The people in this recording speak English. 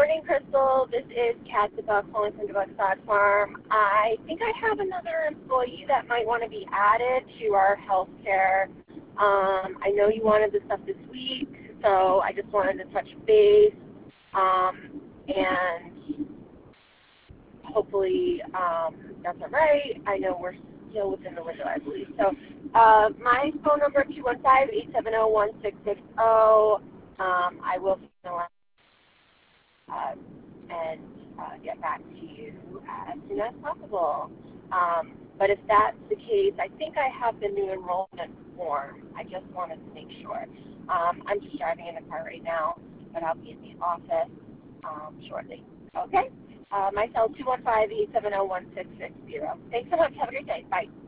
morning, Crystal. This is Kat the Buck calling from the Buckside Farm. I think I have another employee that might want to be added to our healthcare. I know you wanted the stuff this week, so I just wanted to touch base, and hopefully that's all right. I know we're still within the window, I believe. So my phone number, 215-870-1660. I will and get back to you as soon as possible. But if that's the case, I think I have the new enrollment form. I just wanted to make sure. I'm just driving in the car right now, but I'll be in the office shortly. Okay? My cell, 215-870-1660. Thanks so much. Have a great day. Bye.